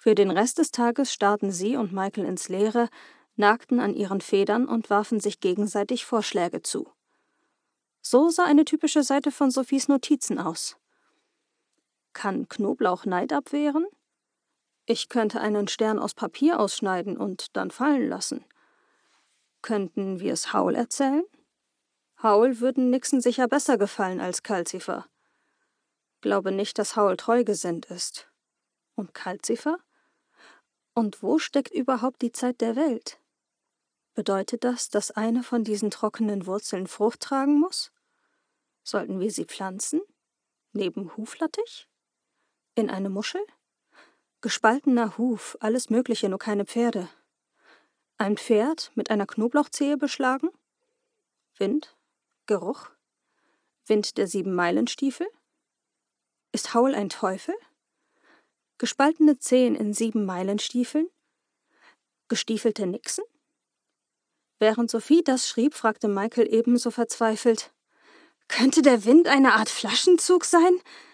Für den Rest des Tages starrten sie und Michael ins Leere, nagten an ihren Federn und warfen sich gegenseitig Vorschläge zu. So sah eine typische Seite von Sophies Notizen aus. Kann Knoblauch Neid abwehren? Ich könnte einen Stern aus Papier ausschneiden und dann fallen lassen. Könnten wir es Howl erzählen? Howl würden Nixon sicher besser gefallen als Calcifer. Glaube nicht, dass Howl treugesinnt ist. Und Calcifer? Und wo steckt überhaupt die Zeit der Welt? Bedeutet das, dass eine von diesen trockenen Wurzeln Frucht tragen muss? Sollten wir sie pflanzen? Neben Huflattich? In eine Muschel? Gespaltener Huf, alles Mögliche, nur keine Pferde. Ein Pferd mit einer Knoblauchzehe beschlagen? Wind? Geruch? Wind der 7-Meilen-Stiefel? Ist Howl ein Teufel? Gespaltene Zehen in 7-Meilen-Stiefeln? Gestiefelte Nixon? Während Sophie das schrieb, fragte Michael ebenso verzweifelt: Könnte der Wind eine Art Flaschenzug sein?